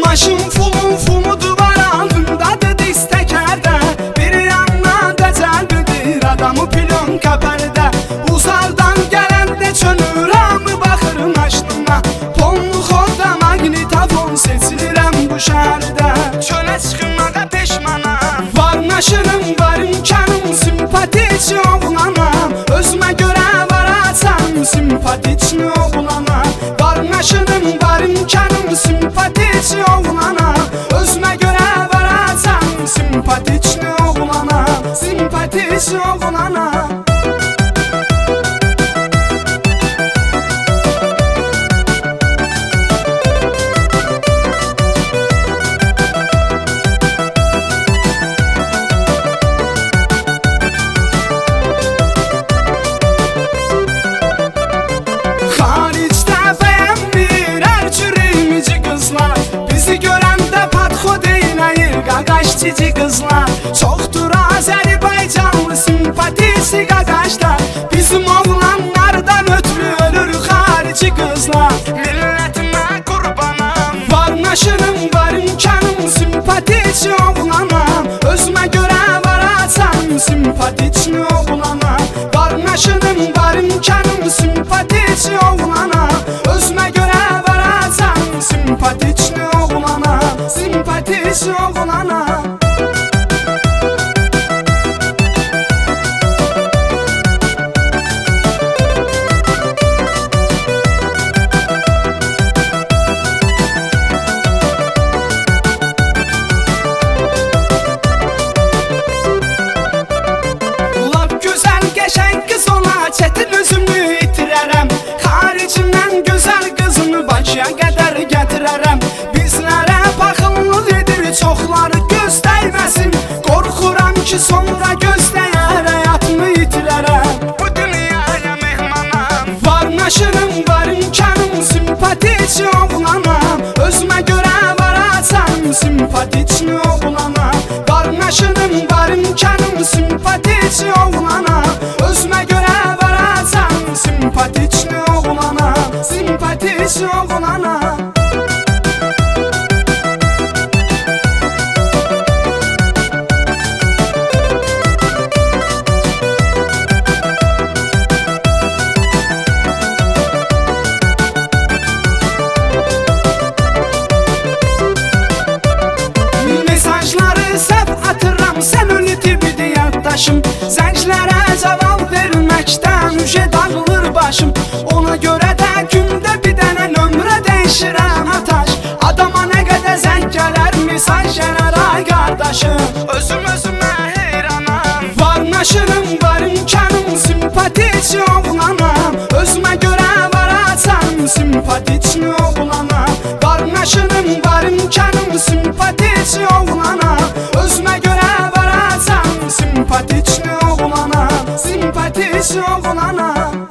Maşın fumu duvar altındadır istekerde. Bir yandan cəlbidir adamı pilon kəpərdə. Uzaqdan gələndə çönürəm baxırım açdığına. Ponluq oda magnitofon seçilirəm bu şəhərdə. Çölə çıxmağa peşmanam. Var naşırım, var imkanım, simpatik oğlanam. Özümə görə var açam, simpatik oğlanam. Var naşırım, var imkanım, simpatik oğlanam. Özümə görə var açam, simpatik oğlanam. Simpatik oğlanam. Cici kızlar çoxdur Azərbaycanlı simpatisi qaqaşlar. Bizim oğlanlardan ötürü ölür xarici kızlar. Millətimə qurbanam. Var naşırım, var imkanım, simpatik oğlanam. Özümə görə var açam, simpatik oğlanam. Var naşırım, var imkanım, simpatik oğlanam. Özümə görə var açam, simpatik oğlanam. Simpatik oğlanam. Çetin özümü itirərəm. Xaricimdən gözəl qızını Bakıya qədər gətirərəm. Bizlərə baxımlıq edir, çoxları göz dəyməsin. Qorxuram ki sonra gözləyər həyatımı itirərəm. Bu dünyaya mehmanam. Var naşırım, var imkanım, simpatik oğlanam. Özümə görə var açam, simpatik oğlanam. Var naşırım, var imkanım, simpatik oğlanam. Özümə görə simpatik oğlanam, simpatik oğlanam. Mesajları səhv atıram, sən unutub yaddaşım. Zənglərə cavab verməkdən ücə dağılır başım. Ona görə də gündə bir dənə nömrə dəyişirəm ataş. Adama nə qədər zəng gələr, mesaj gələr ay qardaşım. Özümə heyranam. Var naşırım, var imkanım, simpatik oğlanam. Özümə görə var açam, simpatik oğlanam. Var naşırım, var imkanım, simpatik oğlanam. Özümə görə var açam, simpatik oğlanam. Simpatik oğlanam.